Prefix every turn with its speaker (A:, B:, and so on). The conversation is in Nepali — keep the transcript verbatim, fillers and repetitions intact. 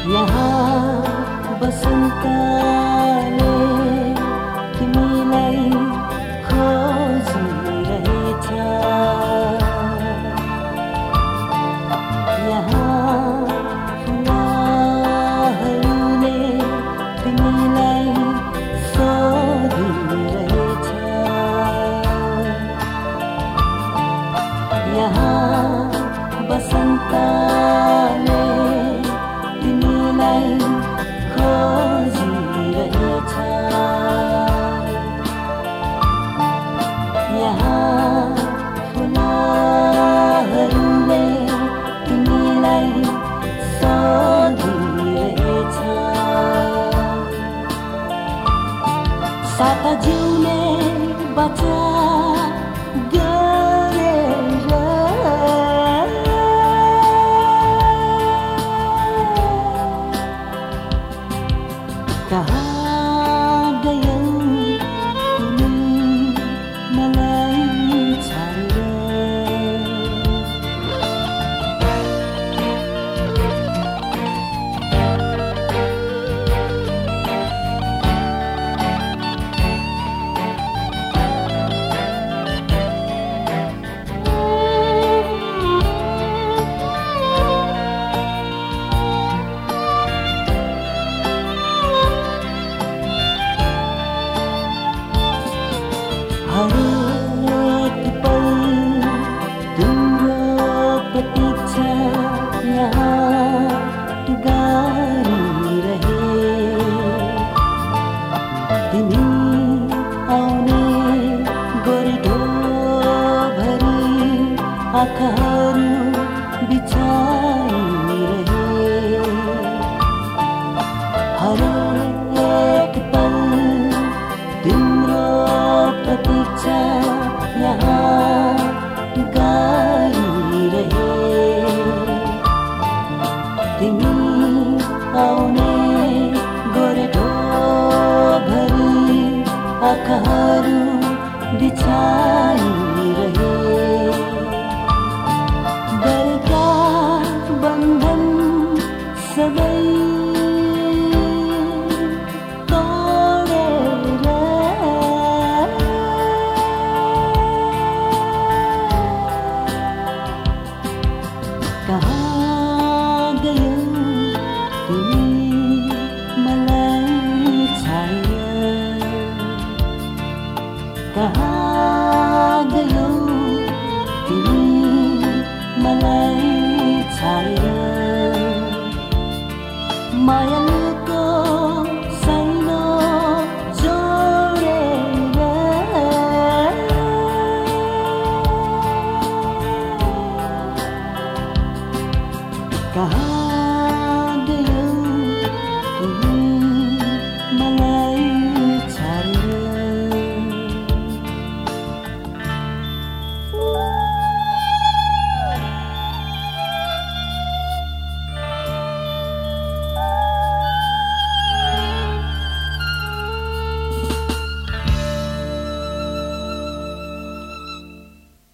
A: यहाँ बसन्तले तिमीलाई खोजिरहेछ। यहाँ फुलहरूले तिमीलाई सोधिरहेछ। यहाँ बसन्तले तिमीलाई खोजिरहेछ। यहाँ फुलहरूले तिमीलाई सोधिरहेछ। साता जिउने बचा कहाँ गयौ तिमी मलाई छाडेर। हरेक पल तिम्रो प्रतीक्षा यहाँ गाइरहे। तिमी आउने गोरेटो भरि आँखाहरू बिछाइरहे। हरेक पल तिम्रो प्रतीक्षा यहाँ गाइरहे। तिमी आउने गोरेटो भरि आँखाहरू बिछाइरहे। गरेका बन्धन सबै कहाँ गयौ तिमी मलाई छाडेर। कहाँ गयौ तिमी मलाई छाडेर। माया